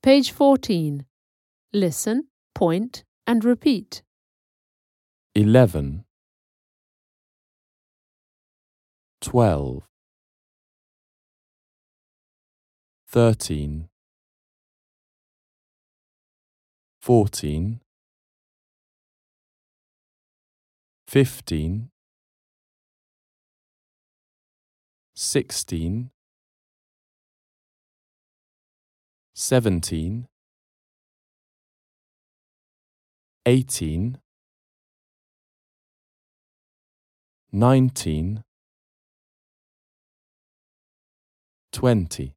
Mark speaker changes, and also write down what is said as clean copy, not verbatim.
Speaker 1: Page 14. Listen, point, and repeat.
Speaker 2: 11, 12, 13, 14, 15, 16, 17, 18, 19, 20.